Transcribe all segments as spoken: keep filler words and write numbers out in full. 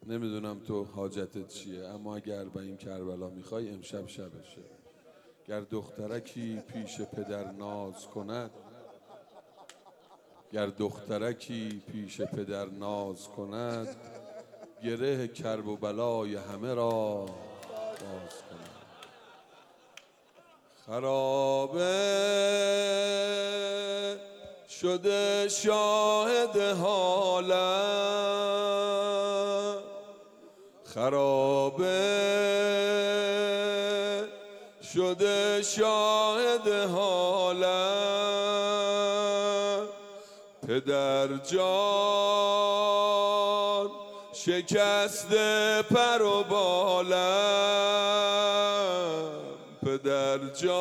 نمیدونم تو حاجتت چیه، اما اگر به این کربلا میخوای امشب شبشه. گر دخترکی پیش پدر ناز کند، گر دخترکی پیش پدر ناز کند، گره کرب و بلای همه را باز کند. خرابه شده شاهد حالم، خرابه شده شاهد حالم، پدر جان شکسته پر و بالم، پدر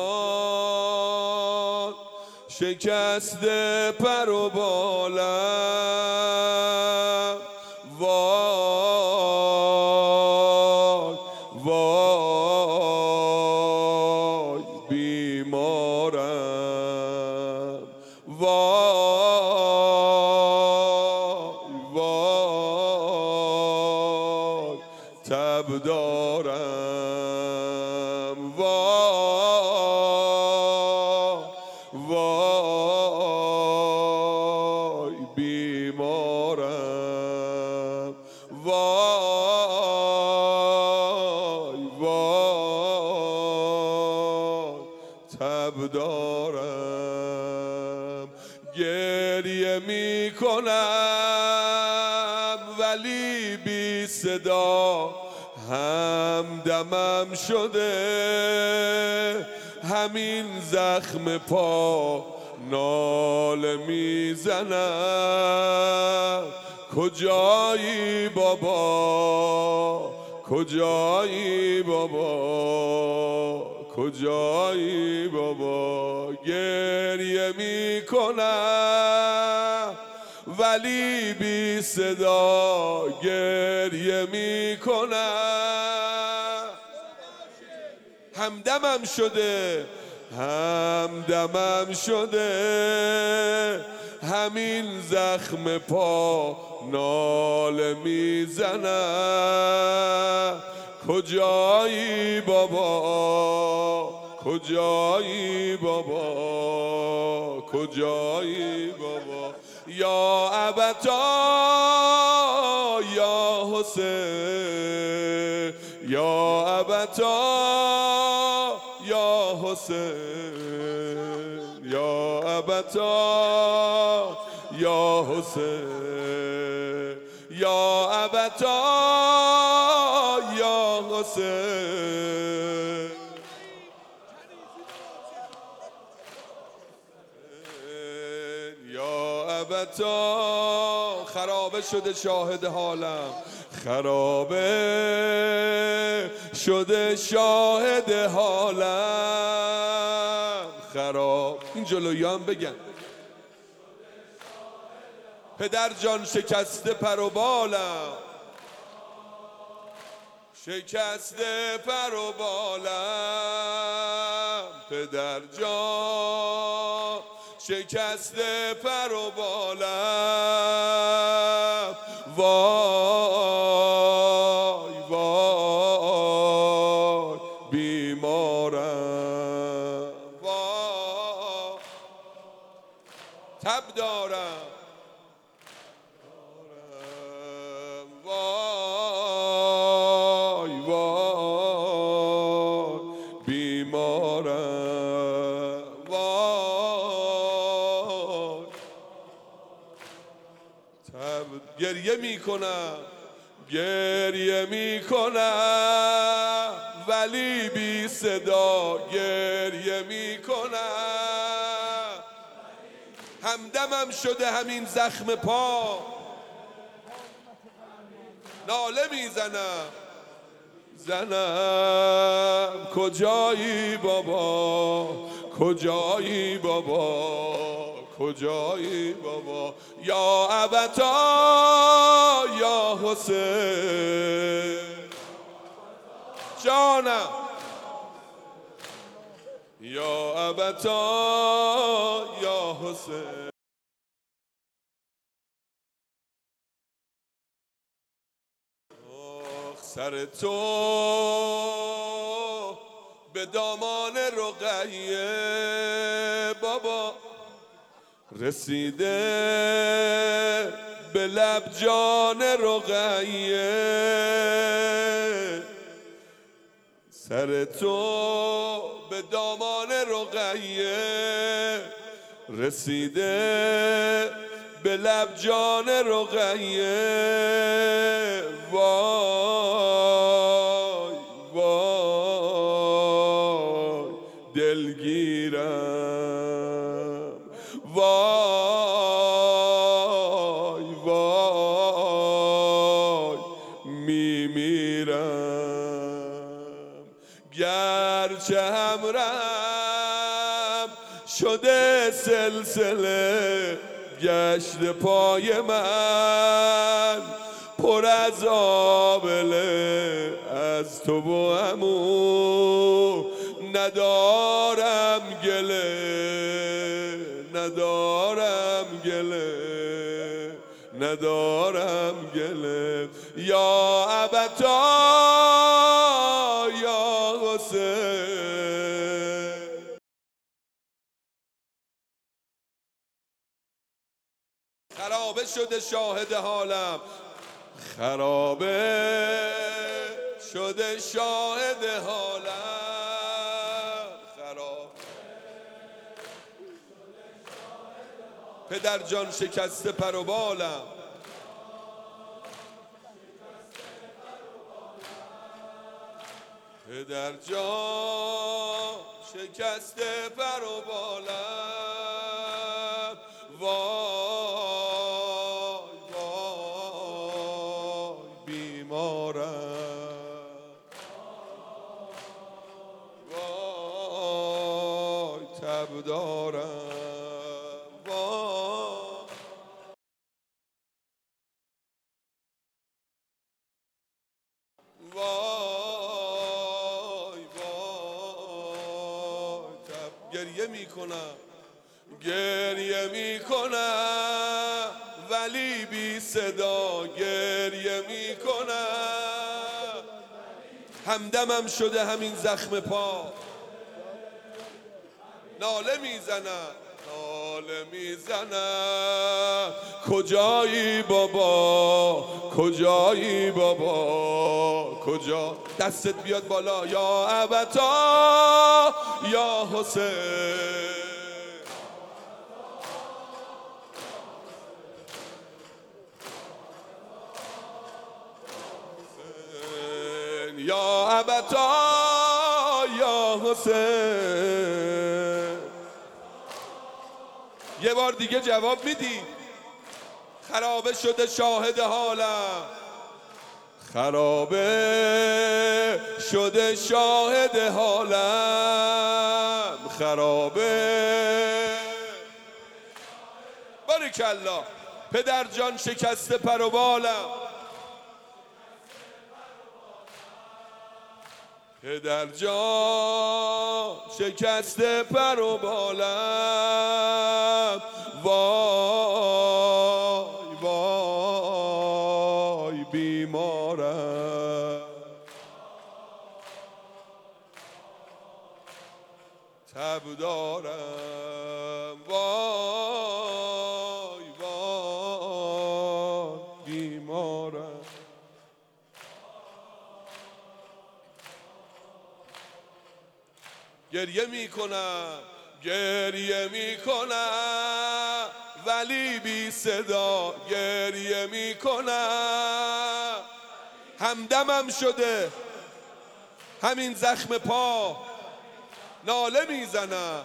جان شکسته پر و بالم. وای وای بیمارم، وای وای تب دارم، وای وای بیمارم، وای وای تب دارم. گریه می کنم ولی بی صدا، همدمم شده همین زخم پا، ناله میزنم کجایی بابا، کجایی بابا، کجایی بابا. گریه می کنم ولی بی صدا، گریه می کنم همدمم شده، همدمم شده همین زخم پا، ناله میزنم کجایی بابا، کجایی بابا، کجایی بابا. یا ابتا یا حسین، یا ابتا یا حسین، یا ابتا یا حسین، یا ابتا یا حسین. یا ابتا خرابه شده شاهد حالم، خرابه شده شاهد حالم، خراب. این جلوی هم بگن پدر جان شکسته پر و بالم، شکسته پر و بالم، پدر جان شکسته پر و بالم. وای وای بیمارم، وای تب دارم، وای وای بیمارم، وای تب. گریه می کنم، گریه می کنم ولی بی صدا، گریه می کنم همدمم شده همین زخم پا، ناله میزنم زنم کجایی بابا، کجایی بابا، کجایی بابا. یا ابتا یا حسین جانم، یا ابتا یا حسین. سر تو به دامان رقیه بابا رسیده، به لب جان رقیه. سر تو به دامان رقیه رسیده، به لب جان رقیه. وای وای دلگیرم، وای وای میمیرم. گرچه همرم شده سلسله، گشت پای من پر از آبله. از تو و عمو ندارم گله، ندارم گله، ندارم گله. یا ابتا یا حسین. خرابه شده شاهد حالم، خرابه شده شاهد حالم. خراب پدر جان شکسته پر و بالم، پدر جان شکسته پر و بالم. وای وای بیمارم، وای تب دارم. وای وای وای تب. گریه میکنم، گریه میکنم ولی بی صدا گریه میکنم. همدمم شده همین زخم پا، ناله میزنم، ناله میزنم. کجایی بابا، کجایی بابا، کجا؟ دستت بیاد بالا. یا ابتا یا حسین. یا ابتا یا حسین. یه بار دیگه جواب میدی؟ خرابه شده شاهد حالم، خرابه شده شاهد حالم. خرابه باریکالله. پدر جان شکسته پر و بالم، پدر جان شکسته پر و بالم. وای وای بیمارم، تب دارم. وای وای بیمارم. گریه میکنم، گریه میکنم ولی بی صدا گریه میکنم. همدمم شده همین زخم پا، ناله میزنم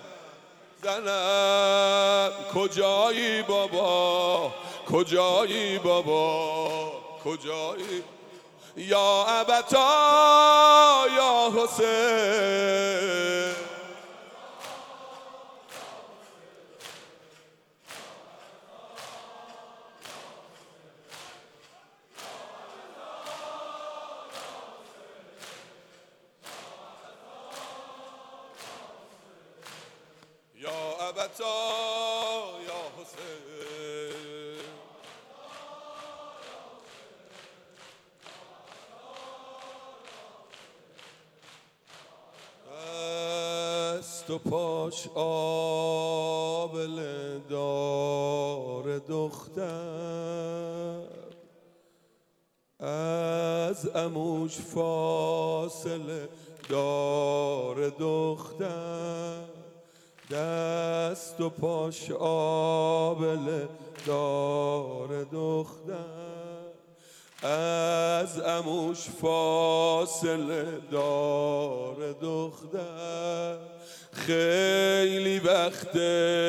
زنم. کجایی بابا، کجایی بابا، کجایی؟ یا ابتا یا حسین. یا ابتا یا حسین. دست و پاش آبله دار دختر، از عموش فاصله دار دختر، دست و پاش آبله دار دختر، از عموش فاصله دار دختر. خیلی وقت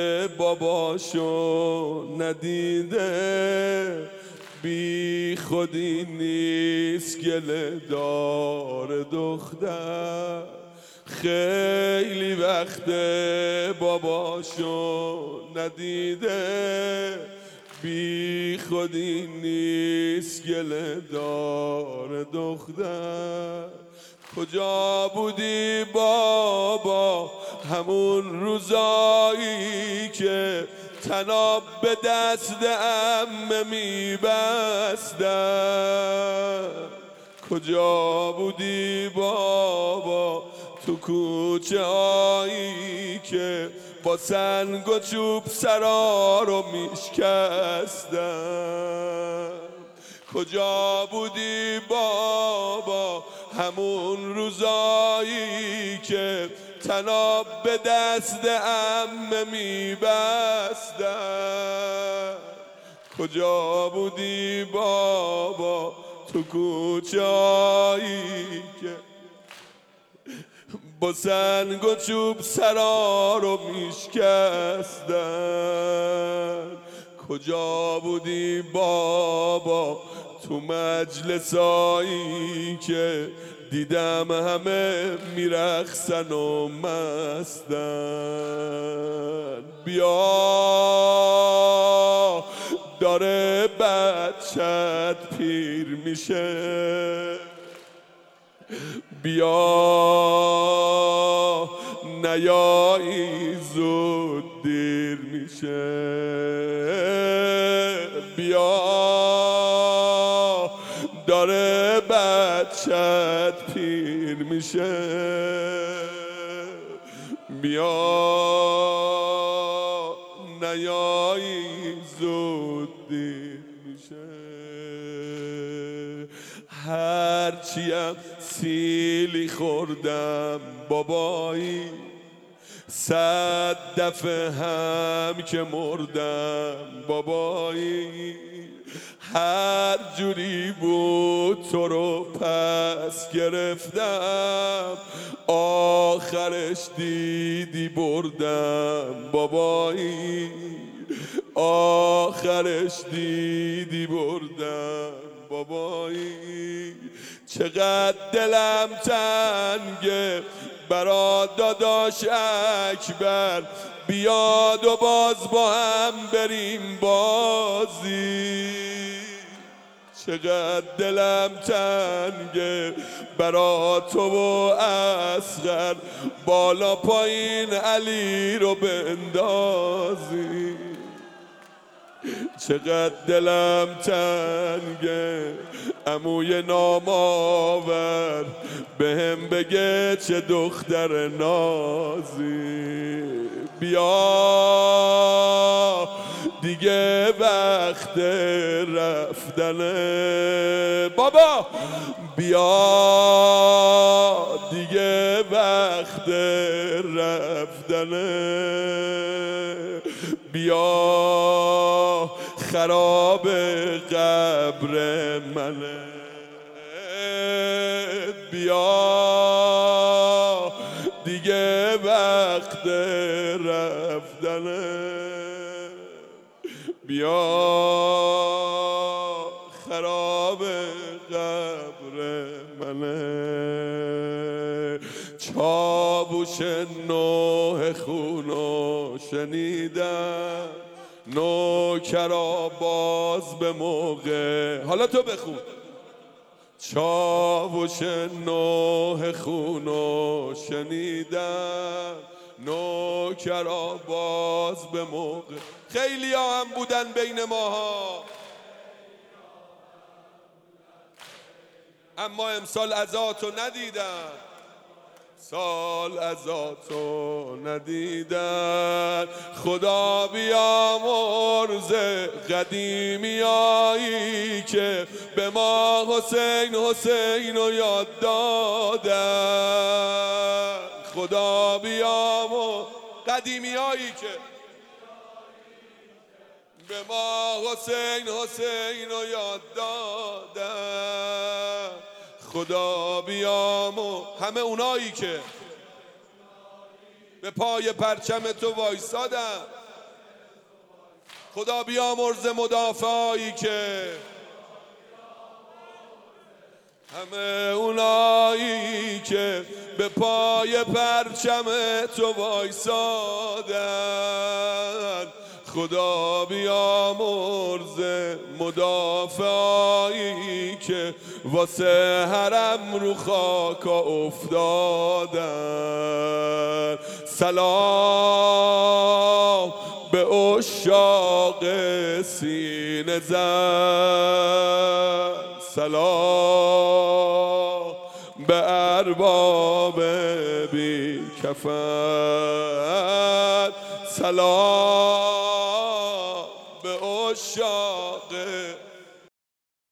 باباشو ندیده، بی خودی نیست گله دار دختر. خیلی وقت باباشو ندیده، بی خودی نیست گله دار دختر. کجا بودی بابا همون روزایی که طناب به دست عمه میبستم؟ کجا بودی بابا تو کوچه هایی که با سنگ و چوب سرا رو میشکستم؟ کجا بودی بابا همون روزایی که طناب به دست عمه میبستم؟ کجا بودی بابا تو کوچه هایی که با سنگ و چوب سرا رو میشکستن؟ کجا بودی بابا تو مجلسایی که دیدم همه میرقصن و مستن؟ بیا داره بچت پیر میشه، بیا نیایی زود دیر میشه، بیا داره بچت پیر میشه، بیا نیایی زود دیر میشه. هرچیم سیلی خوردم بابایی، صد دفعه هم که مردم بابایی، هر جوری بود تو رو پس گرفتم، آخرش دیدی بردم بابایی، آخرش دیدی بردم بابایی. چقدر دلم تنگه برا داداش اکبر، بیاد و باز با هم بریم بازی. چقدر دلم تنگه برا تو و اصغر، بالا پایین علی رو بندازی. چقدر دلم تنگه عموی نامآور، بهم بگه چه دختر نازی. بیا دیگه وقت رفتنه بابا، بیا دیگه وقت رفتنه، بیا خراب قبر منه، بیا دیگه وقت رفتنه، بیا خراب قبر منه. چاوش نوح خونو شنیدم، نوکرا باز به موقع. حالا تو بخون. چاوش نوح خونو شنیدم، نوکرا باز به موقع. خیلی ها هم بودن بین ماها، اما امسال عزاتو ندیدم. سال ازاتو ندیدن. خدا بیامرز قدیمیایی که به ما حسین حسین رو یاد دادن. خدا بیامرز قدیمیایی که به ما حسین حسین رو یاد دادن. خدا بیامرز همه اونایی که به پای پرچم تو وایسادن. خدا بیامرز مدافعایی که همه اونایی که به پای پرچم تو وایسادن. خدا بیامرز مدافعایی که واسه حرم رو خاک افتادن. سلام به عشاق سینه زن، سلام به ارباب بی کفن، سلام به عشاق